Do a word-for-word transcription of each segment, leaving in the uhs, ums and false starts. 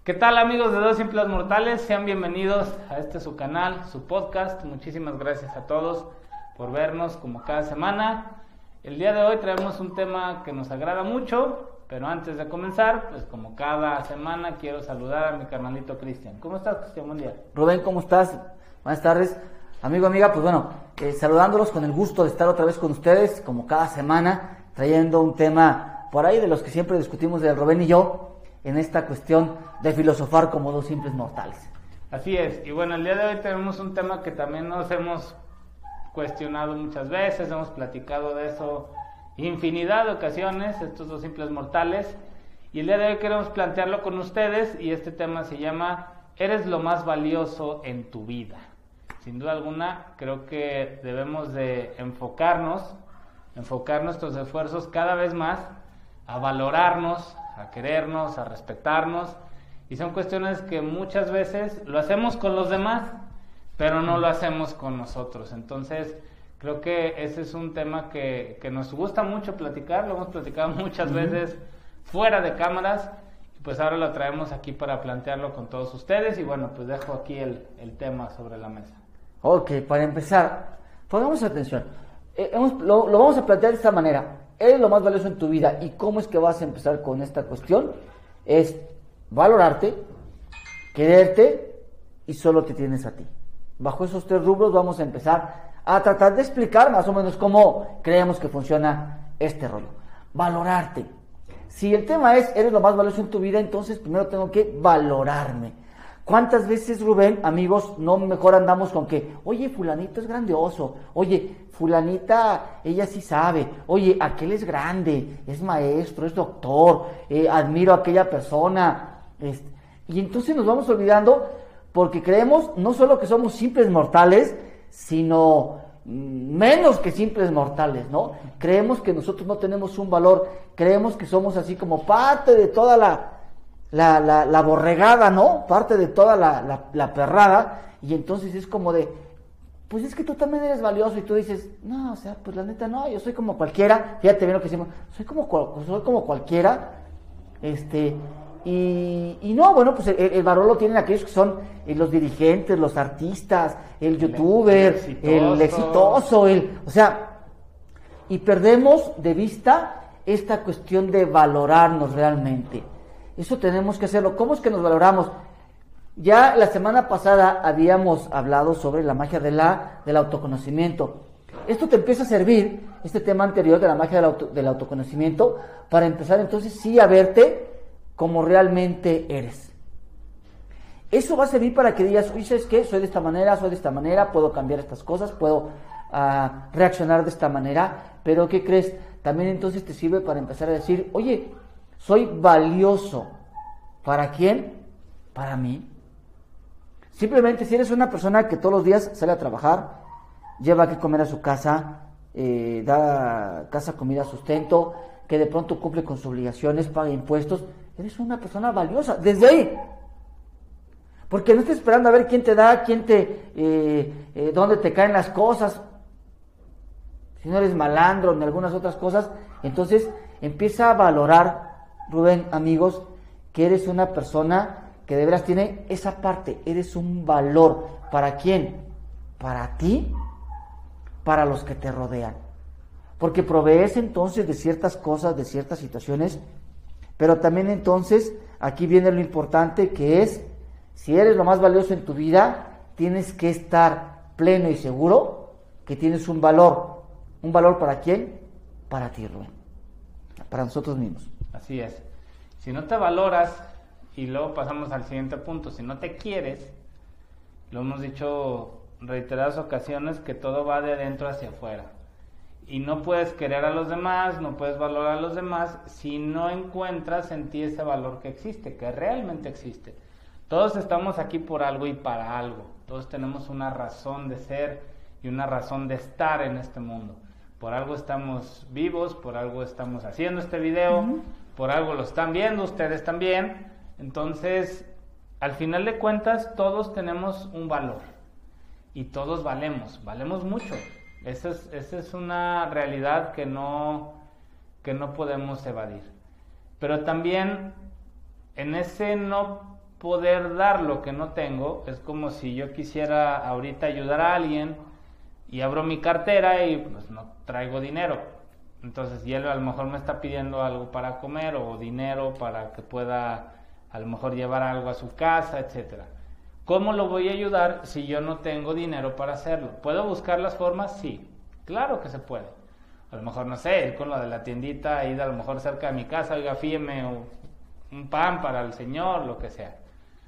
¿Qué tal, amigos de Dos Simples Mortales? Sean bienvenidos a este su canal, su podcast. Muchísimas gracias a todos por vernos como cada semana. El día de hoy traemos un tema que nos agrada mucho, pero antes de comenzar, pues como cada semana quiero saludar a mi carnalito Cristian. ¿Cómo estás, Cristian? Buen día. Rubén, ¿cómo estás? Buenas tardes. Amigo, amiga, pues bueno, eh, saludándolos con el gusto de estar otra vez con ustedes, como cada semana, trayendo un tema por ahí de los que siempre discutimos de Rubén y yo, en esta cuestión de filosofar como dos simples mortales. Así es, y bueno, el día de hoy tenemos un tema que también nos hemos cuestionado muchas veces, hemos platicado de eso infinidad de ocasiones, estos dos simples mortales, y el día de hoy queremos plantearlo con ustedes, y este tema se llama ¿eres lo más valioso en tu vida? Sin duda alguna, creo que debemos de enfocarnos, enfocar nuestros esfuerzos cada vez más a valorarnos, a querernos, a respetarnos, y son cuestiones que muchas veces lo hacemos con los demás, pero no lo hacemos con nosotros. Entonces, creo que ese es un tema que, que nos gusta mucho platicar, lo hemos platicado muchas veces fuera de cámaras, y pues ahora lo traemos aquí para plantearlo con todos ustedes, y bueno, pues dejo aquí el, el tema sobre la mesa. Ok, para empezar, pongamos atención, eh, hemos, lo, lo vamos a plantear de esta manera. ¿Eres lo más valioso en tu vida? ¿Y cómo es que vas a empezar con esta cuestión? Es valorarte, quererte y solo te tienes a ti. Bajo esos tres rubros vamos a empezar a tratar de explicar más o menos cómo creemos que funciona este rollo. Valorarte. Si el tema es eres lo más valioso en tu vida, entonces primero tengo que valorarme. ¿Cuántas veces, Rubén, amigos, no mejor andamos con que, oye, fulanito es grandioso, oye, fulanita, ella sí sabe, oye, aquel es grande, es maestro, es doctor, eh, admiro a aquella persona, este, y entonces nos vamos olvidando porque creemos no solo que somos simples mortales, sino menos que simples mortales, ¿no? Creemos que nosotros no tenemos un valor, creemos que somos así como parte de toda la... La, la, la borregada, ¿no? Parte de toda la, la, la perrada, y entonces es como de, pues es que tú también eres valioso, y tú dices, no, o sea, pues la neta no, yo soy como cualquiera, fíjate bien lo que decimos, soy como, soy como cualquiera, este, y, y no, bueno, pues el, el valor lo tienen aquellos que son eh, los dirigentes, los artistas, el youtuber, el exitoso. el exitoso, el, o sea, y perdemos de vista esta cuestión de valorarnos realmente. Eso tenemos que hacerlo. ¿Cómo es que nos valoramos? Ya la semana pasada habíamos hablado sobre la magia de la, del autoconocimiento. Esto te empieza a servir, este tema anterior de la magia del, auto, del autoconocimiento, para empezar entonces sí a verte como realmente eres. Eso va a servir para que digas, oye, ¿sabes qué? Soy de esta manera, soy de esta manera, puedo cambiar estas cosas, puedo uh, reaccionar de esta manera, pero ¿qué crees? También entonces te sirve para empezar a decir, oye, soy valioso. ¿Para quién? Para mí. Simplemente si eres una persona que todos los días sale a trabajar, lleva que comer a su casa, eh, da casa, comida, sustento, que de pronto cumple con sus obligaciones, paga impuestos, eres una persona valiosa, desde ahí. Porque no estés esperando a ver quién te da, quién te, eh, eh, dónde te caen las cosas. Si no eres malandro en algunas otras cosas, entonces empieza a valorar, Rubén, amigos, que eres una persona que de veras tiene esa parte, eres un valor. ¿Para quién? Para ti, para los que te rodean. Porque provees entonces de ciertas cosas, de ciertas situaciones, pero también entonces, aquí viene lo importante que es, si eres lo más valioso en tu vida, tienes que estar pleno y seguro que tienes un valor. ¿Un valor para quién? Para ti, Rubén. Para nosotros mismos. Así es. Si no te valoras, y luego pasamos al siguiente punto, si no te quieres, lo hemos dicho reiteradas ocasiones, que todo va de adentro hacia afuera. Y no puedes querer a los demás, no puedes valorar a los demás, si no encuentras en ti ese valor que existe, que realmente existe. Todos estamos aquí por algo y para algo. Todos tenemos una razón de ser y una razón de estar en este mundo. Por algo estamos vivos, por algo estamos haciendo este video, uh-huh. Por algo lo están viendo ustedes también. Entonces, al final de cuentas, todos tenemos un valor y todos valemos, valemos mucho. Esa es, esa es una realidad que no, que no podemos evadir. Pero también en ese no poder dar lo que no tengo. Es como si yo quisiera ahorita ayudar a alguien y abro mi cartera y pues no traigo dinero. Entonces, y él a lo mejor me está pidiendo algo para comer o dinero para que pueda a lo mejor llevar algo a su casa, etcétera. ¿Cómo lo voy a ayudar si yo no tengo dinero para hacerlo? ¿Puedo buscar las formas? Sí, claro que se puede. A lo mejor, no sé, ir con lo de la tiendita, ir a lo mejor cerca de mi casa, oiga, fíjeme un pan para el señor, lo que sea.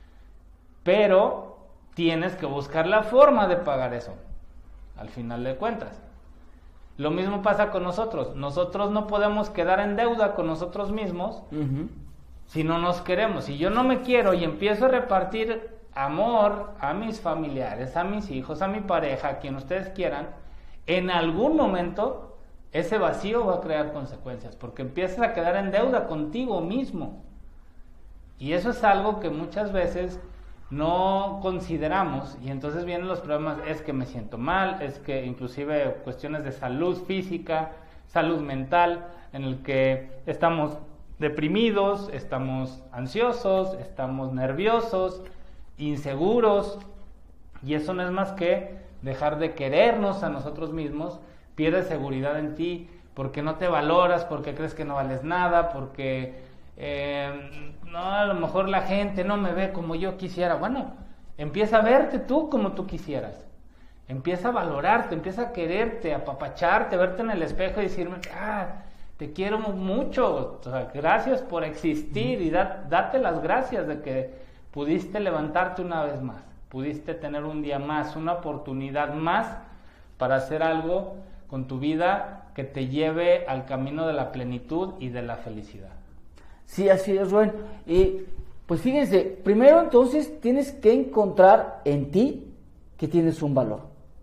Pero tienes que buscar la forma de pagar eso, al final de cuentas. Lo mismo pasa con nosotros. Nosotros no podemos quedar en deuda con nosotros mismos uh-huh. si no nos queremos. Si yo no me quiero y empiezo a repartir amor a mis familiares, a mis hijos, a mi pareja, a quien ustedes quieran, en algún momento ese vacío va a crear consecuencias, porque empiezas a quedar en deuda contigo mismo. Y eso es algo que muchas veces no consideramos, y entonces vienen los problemas, es que me siento mal, es que inclusive cuestiones de salud física, salud mental, en el que estamos deprimidos, estamos ansiosos, estamos nerviosos, inseguros, y eso no es más que dejar de querernos a nosotros mismos. Pierdes seguridad en ti, porque no te valoras, porque crees que no vales nada, porque eh, no, a lo mejor la gente no me ve como yo quisiera. Bueno, empieza a verte tú como tú quisieras, empieza a valorarte, empieza a quererte, a apapacharte, a verte en el espejo y decirme, ah, te quiero mucho, o sea, gracias por existir, y da, date las gracias de que pudiste levantarte una vez más, pudiste tener un día más, una oportunidad más para hacer algo con tu vida que te lleve al camino de la plenitud y de la felicidad. Sí, así es, Rubén. Y pues fíjense, primero entonces tienes que encontrar en ti que tienes un valor,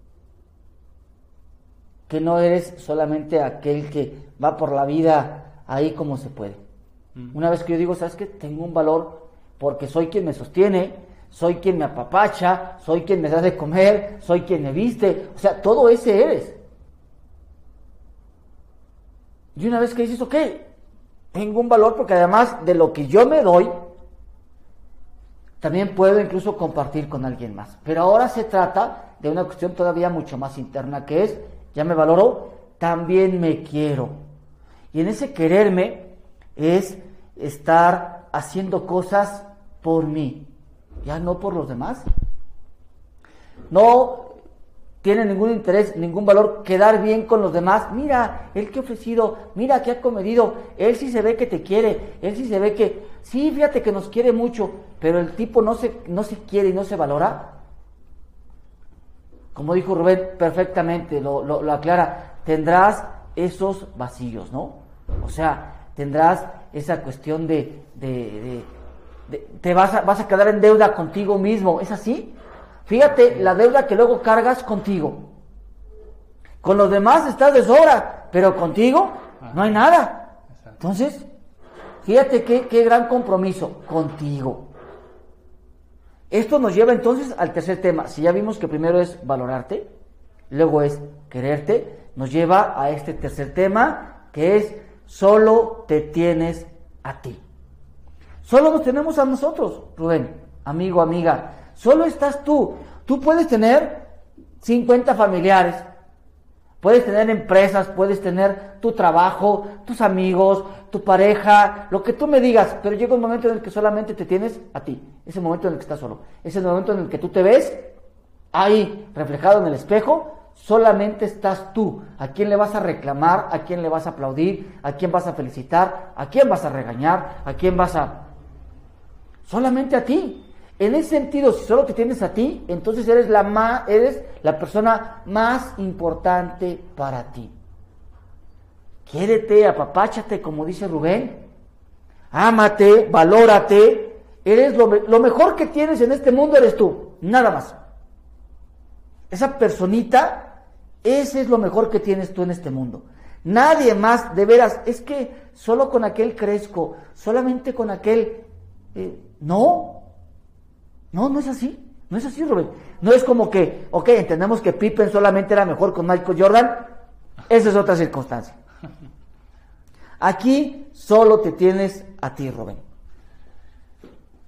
que no eres solamente aquel que va por la vida ahí como se puede. Mm. Una vez que yo digo, ¿sabes qué? Tengo un valor porque soy quien me sostiene, soy quien me apapacha, soy quien me da de comer, soy quien me viste, o sea, todo ese eres. Y una vez que dices, ok, tengo un valor porque además de lo que yo me doy, también puedo incluso compartir con alguien más. Pero ahora se trata de una cuestión todavía mucho más interna, que es, ya me valoro, también me quiero. Y en ese quererme es estar haciendo cosas por mí, ya no por los demás. No tiene ningún interés, ningún valor quedar bien con los demás. Mira, él que ha ofrecido, mira que ha comedido, él sí se ve que te quiere, él sí se ve que, sí, fíjate que nos quiere mucho, pero el tipo no se, no se quiere y no se valora. Como dijo Rubén perfectamente, lo, lo, lo aclara, tendrás esos vacíos, ¿no? O sea, tendrás esa cuestión de, de, de, de te vas a, vas a quedar en deuda contigo mismo, ¿es así? Fíjate la deuda que luego cargas contigo. Con los demás estás de sobra, pero contigo no hay nada. Entonces, fíjate qué, qué gran compromiso contigo. Esto nos lleva entonces al tercer tema. Si ya vimos que primero es valorarte, luego es quererte, nos lleva a este tercer tema, que es solo te tienes a ti. Solo nos tenemos a nosotros, Rubén, amigo, amiga. Solo estás tú. Tú puedes tener cincuenta familiares, puedes tener empresas, puedes tener tu trabajo, tus amigos, tu pareja, lo que tú me digas, pero llega un momento en el que solamente te tienes a ti. Es el momento en el que estás solo. Es el momento en el que tú te ves ahí reflejado en el espejo. Solamente estás tú. ¿A quién le vas a reclamar? ¿A quién le vas a aplaudir? ¿A quién vas a felicitar? ¿A quién vas a regañar? ¿A quién vas a...? Solamente a ti. En ese sentido, si solo te tienes a ti, entonces eres la, ma- eres la persona más importante para ti. Quiérete, apapáchate, como dice Rubén. Ámate, valórate. Eres lo, me- lo mejor que tienes en este mundo eres tú, nada más. Esa personita, ese es lo mejor que tienes tú en este mundo. Nadie más, de veras, es que solo con aquel crezco, solamente con aquel... Eh, no, no, no es así, no es así, Rubén. No es como que, ok, entendemos que Pippen solamente era mejor con Michael Jordan, esa es otra circunstancia. Aquí solo te tienes a ti, Rubén.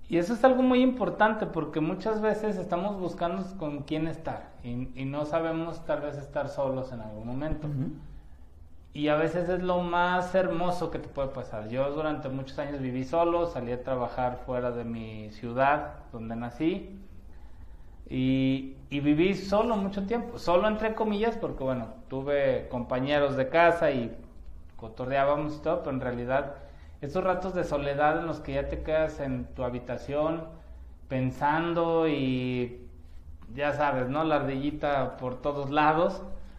Y eso es algo muy importante porque muchas veces estamos buscando con quién estar y, y no sabemos tal vez estar solos en algún momento. Uh-huh. Y a veces es lo más hermoso que te puede pasar. Yo durante muchos años viví solo, salí a trabajar fuera de mi ciudad donde nací y, y viví solo mucho tiempo, solo entre comillas porque bueno, tuve compañeros de casa y cotorreábamos y todo, pero en realidad esos ratos de soledad en los que ya te quedas en tu habitación pensando y ya sabes, ¿no? La ardillita por todos lados.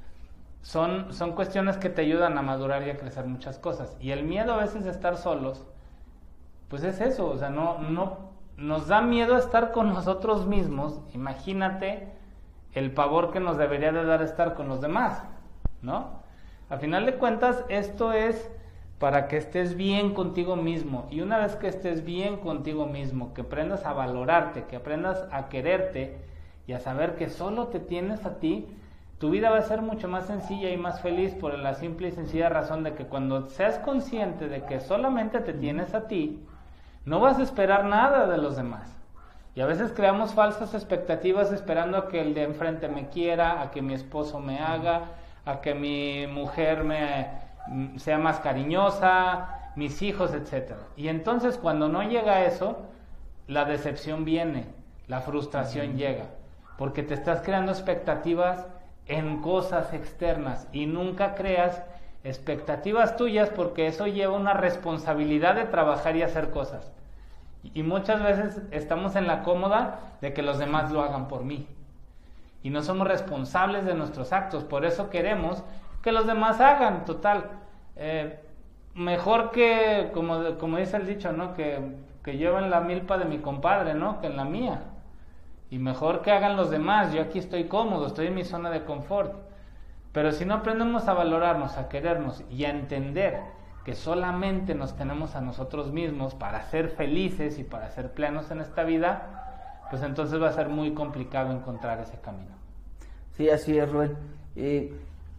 Son, son cuestiones que te ayudan a madurar y a crecer muchas cosas. Y el miedo a veces de estar solos, pues es eso, o sea, no, no, nos da miedo estar con nosotros mismos. Imagínate el pavor que nos debería de dar estar con los demás, ¿no? Al final de cuentas, esto es para que estés bien contigo mismo. Y una vez que estés bien contigo mismo, que aprendas a valorarte, que aprendas a quererte y a saber que solo te tienes a ti, tu vida va a ser mucho más sencilla y más feliz por la simple y sencilla razón de que cuando seas consciente de que solamente te tienes a ti, no vas a esperar nada de los demás. Y a veces creamos falsas expectativas esperando a que el de enfrente me quiera, a que mi esposo me haga, a que mi mujer me sea más cariñosa, mis hijos, etcétera. Y entonces cuando no llega eso, la decepción viene, la frustración uh-huh. llega, porque te estás creando expectativas en cosas externas y nunca creas expectativas tuyas porque eso lleva una responsabilidad de trabajar y hacer cosas. Y muchas veces estamos en la cómoda de que los demás lo hagan por mí. Y no somos responsables de nuestros actos, por eso queremos que los demás hagan, total. Eh, mejor que, como, como dice el dicho, ¿no? Que, que lleven la milpa de mi compadre, ¿no? Que en la mía. Y mejor que hagan los demás, yo aquí estoy cómodo, estoy en mi zona de confort. Pero si no aprendemos a valorarnos, a querernos y a entender que solamente nos tenemos a nosotros mismos para ser felices y para ser plenos en esta vida, pues entonces va a ser muy complicado encontrar ese camino. Sí, así es, Rubén. Eh,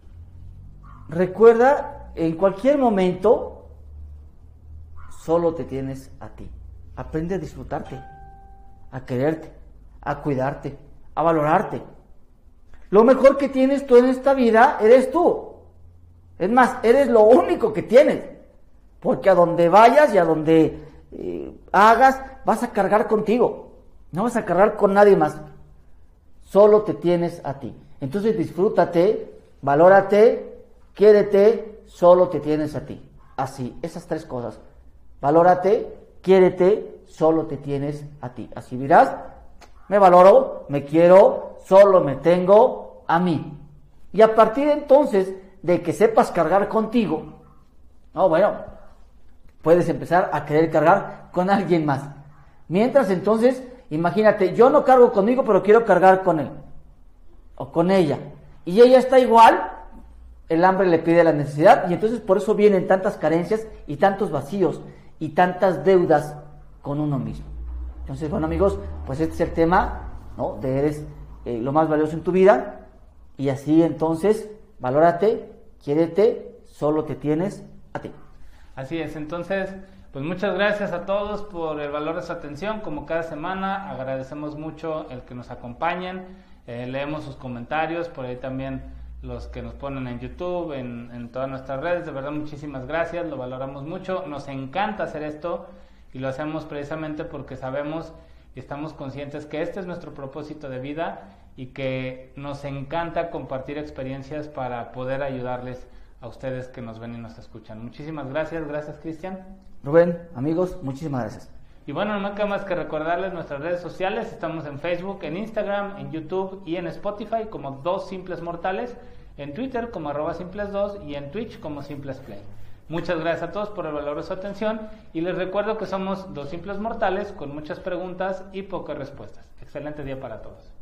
recuerda, en cualquier momento, solo te tienes a ti. Aprende a disfrutarte, a quererte, a cuidarte, a valorarte. Lo mejor que tienes tú en esta vida eres tú. Es más, eres lo único que tienes. Porque a donde vayas y a donde eh, hagas, vas a cargar contigo. No vas a cargar con nadie más. Solo te tienes a ti. Entonces disfrútate, valórate, quiérete, solo te tienes a ti. Así, esas tres cosas. Valórate, quiérete, solo te tienes a ti. Así dirás, me valoro, me quiero, solo me tengo a mí. Y a partir de entonces, de que sepas cargar contigo, no, bueno, puedes empezar a querer cargar con alguien más. Mientras entonces, imagínate, yo no cargo conmigo, pero quiero cargar con él o con ella. Y ella está igual, el hambre le pide la necesidad, y entonces por eso vienen tantas carencias y tantos vacíos y tantas deudas con uno mismo. Entonces, bueno, amigos, pues este es el tema, ¿no? De eres eh, lo más valioso en tu vida, y así entonces, valórate, quiérete, solo te tienes a ti. Así es, entonces, pues muchas gracias a todos por el valor de su atención. Como cada semana, agradecemos mucho el que nos acompañen, eh, leemos sus comentarios, por ahí también los que nos ponen en YouTube, en, en todas nuestras redes. De verdad, muchísimas gracias, lo valoramos mucho, nos encanta hacer esto y lo hacemos precisamente porque sabemos y estamos conscientes que este es nuestro propósito de vida y que nos encanta compartir experiencias para poder ayudarles a ustedes que nos ven y nos escuchan. Muchísimas gracias, gracias Cristian. Rubén, amigos, muchísimas gracias. Y bueno, no me queda más que recordarles nuestras redes sociales. Estamos en Facebook, en Instagram, en YouTube y en Spotify como Dos Simples Mortales, en Twitter como arroba simples dos y en Twitch como Simples Play. Muchas gracias a todos por el valor de su atención y les recuerdo que somos Dos Simples Mortales con muchas preguntas y pocas respuestas. Excelente día para todos.